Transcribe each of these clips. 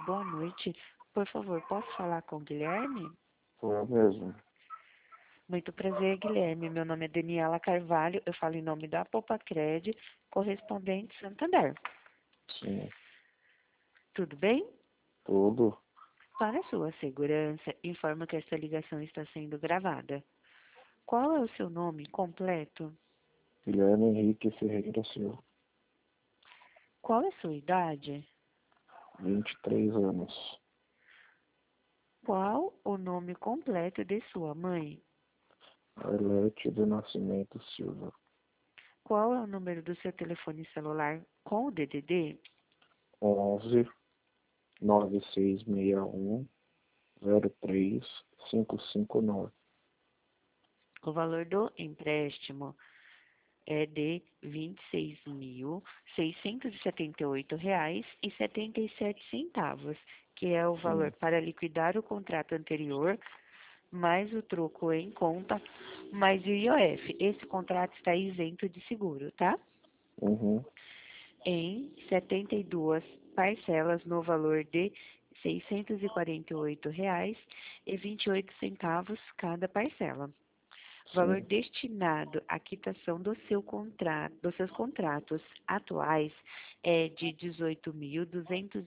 boa noite. Por favor, posso falar com o Guilherme? Sou eu mesmo. Muito prazer, Guilherme. Meu nome é Daniela Carvalho. Eu falo em nome da Popacred, correspondente Santander. Sim, Tudo bem? tudo. Para sua segurança, informo que esta ligação está sendo gravada. Qual é o seu nome completo? Guilherme Henrique Ferreira Silva, Qual é a sua idade? 23 anos. Qual o nome completo de sua mãe? Arlete do Nascimento Silva, Qual é o número do seu telefone celular com o DDD? 11 9661 03559. O valor do empréstimo é de R$ 26.678,77, que é o valor Sim. para liquidar o contrato anterior, mais o troco em conta, mais o IOF. Esse contrato está isento de seguro, tá? Uhum. Em 72 parcelas no valor de R$ 648,28 cada parcela. Valor Sim. destinado à quitação do seu contrato, dos seus contratos atuais é de 18.200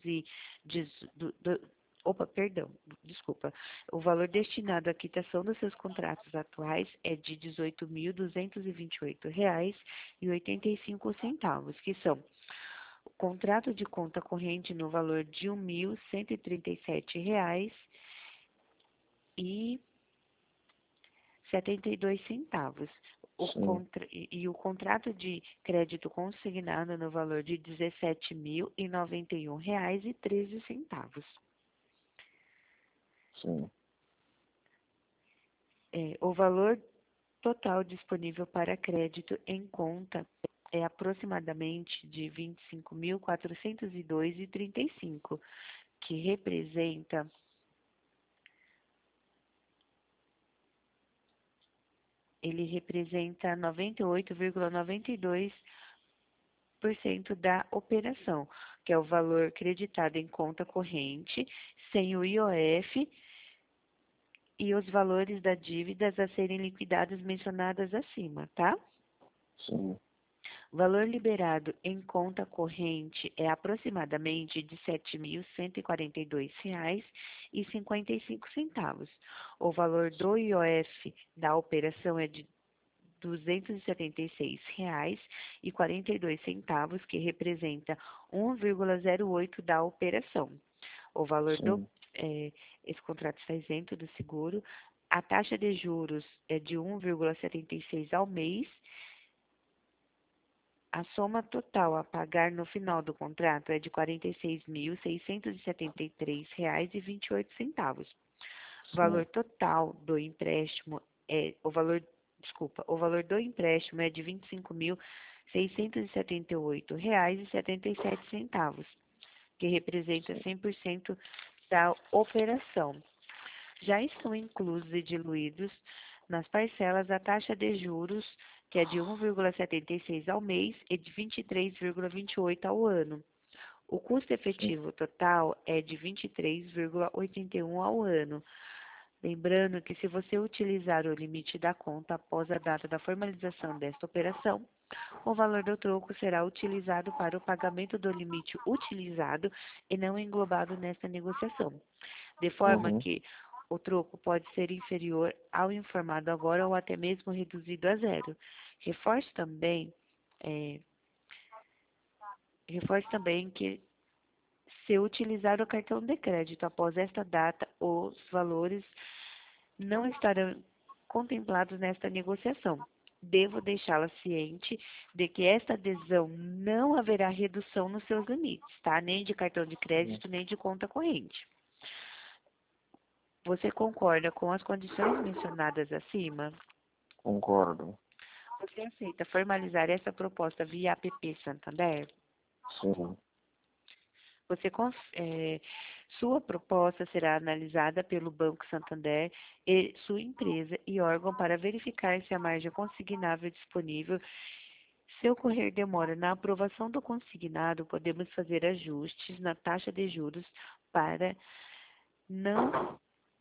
Opa, perdão, desculpa. O valor destinado à quitação dos seus contratos atuais é de R$ 18.228,85, que são o contrato de conta corrente no valor de R$ 1.137,72. Sim. O contrato de crédito consignado no valor de R$ 17.091,13. Sim. O valor total disponível para crédito em conta é aproximadamente de R$ 25.402,35, que representa ele representa 98,92% da operação, que é o valor creditado em conta corrente, sem o IOF e os valores das dívidas a serem liquidadas mencionadas acima, tá? Sim. O valor liberado em conta corrente é aproximadamente de R$ 7.142,55. O valor do IOF da operação é de R$ 276,42, que representa 1,08 da operação. O valor Sim. esse contrato está isento do seguro. A taxa de juros é de 1,76 ao mês. A soma total a pagar no final do contrato é de R$ 46.673,28. O valor Sim. total do empréstimo o valor do empréstimo é de R$ 25.678,77, que representa 100% da operação. Já estão inclusos e diluídos nas parcelas a taxa de juros, que é de 1,76 ao mês e de 23,28 ao ano. O custo Sim. efetivo total é de 23,81 ao ano. Lembrando que se você utilizar o limite da conta após a data da formalização desta operação, o valor do troco será utilizado para o pagamento do limite utilizado e não englobado nesta negociação, de forma Uhum. que o troco pode ser inferior ao informado agora ou até mesmo reduzido a zero. Reforce também, eh, reforce também que se utilizar o cartão de crédito após esta data, os valores não estarão contemplados nesta negociação. Devo deixá-la ciente de que esta adesão não haverá redução nos seus limites, tá? Nem de cartão de crédito, nem de conta corrente. Você concorda com as condições mencionadas acima? Concordo. Você aceita formalizar essa proposta via app Santander? Sim. Você, sua proposta será analisada pelo Banco Santander e sua empresa e órgão para verificar se a margem consignável disponível Se ocorrer demora na aprovação do consignado, podemos fazer ajustes na taxa de juros para não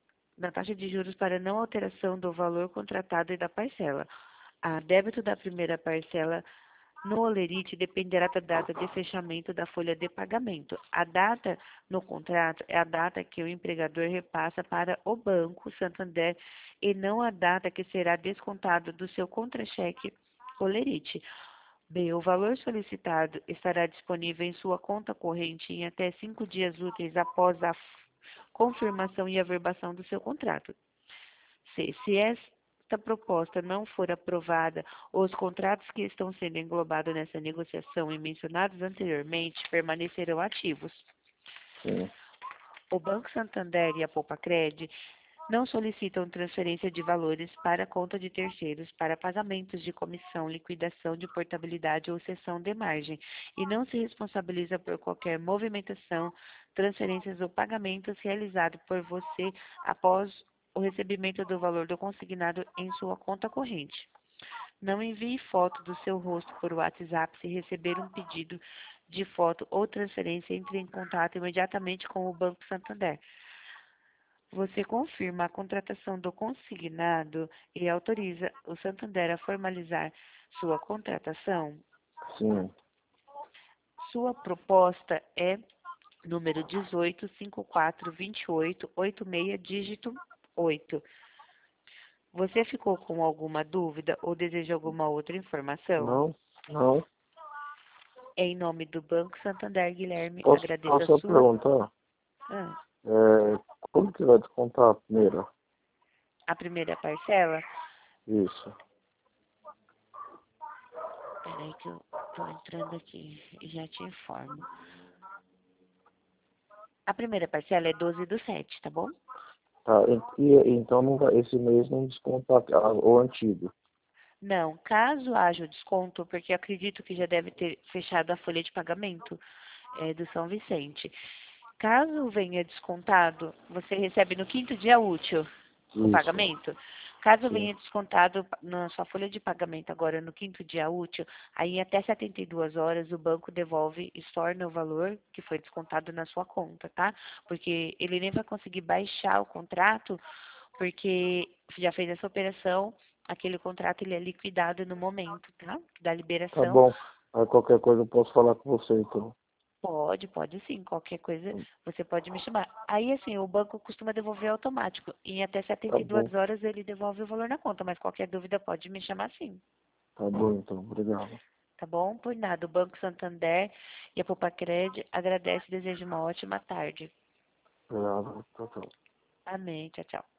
alteração do valor contratado e da parcela. A débito da primeira parcela no holerite dependerá da data de fechamento da folha de pagamento. A data no contrato é a data que o empregador repassa para o Banco Santander e não a data que será descontado do seu contra-cheque holerite. B. O valor solicitado estará disponível em sua conta corrente em até 5 dias úteis após a confirmação e averbação do seu contrato. C. Se esta proposta não for aprovada, os contratos que estão sendo englobados nessa negociação e mencionados anteriormente permanecerão ativos. Sim. O Banco Santander e a Poupa-Cred não solicitam transferência de valores para a conta de terceiros para pagamentos de comissão, liquidação de portabilidade ou cessão de margem e não se responsabiliza por qualquer movimentação, transferências ou pagamentos realizados por você após o recebimento do valor do consignado em sua conta corrente. Não envie foto do seu rosto por WhatsApp se receber um pedido de foto ou transferência. Entre em contato imediatamente com o Banco Santander. Você confirma a contratação do consignado e autoriza o Santander a formalizar sua contratação? Sim. Sua proposta é número 18542886, dígito 8. Você ficou com alguma dúvida ou deseja alguma outra informação? Não. Em nome do Banco Santander, Guilherme, Posso agradeço a sua... perguntar? Ah, Como que vai descontar a primeira? a primeira parcela? Isso. Peraí que eu tô entrando aqui e já te informo. A primeira parcela é 12/7, tá bom? Tá, então não vai, esse mês não desconta o antigo. Não, caso haja o desconto, porque acredito que já deve ter fechado a folha de pagamento do São Vicente. Caso venha descontado, você recebe no 5º dia útil o Isso. pagamento. Caso Sim. venha descontado na sua folha de pagamento agora no 5º dia útil, aí até 72 horas o banco devolve e torna o valor que foi descontado na sua conta, tá? Porque ele nem vai conseguir baixar o contrato, porque já fez essa operação, aquele contrato ele é liquidado no momento, tá? Da Tá liberação. bom. Aí qualquer coisa eu posso falar com você, então. Pode sim, qualquer coisa você pode me chamar. Aí, assim, o banco costuma devolver automático. Em até Tá bom. 72 horas ele devolve o valor na conta, mas qualquer dúvida pode me chamar sim, Tá bom, então. Obrigado. tá bom? Por nada, o Banco Santander e a Poupa-Cred agradece e deseja uma ótima tarde. Obrigado. Tchau, tchau. Amém, tchau, tchau.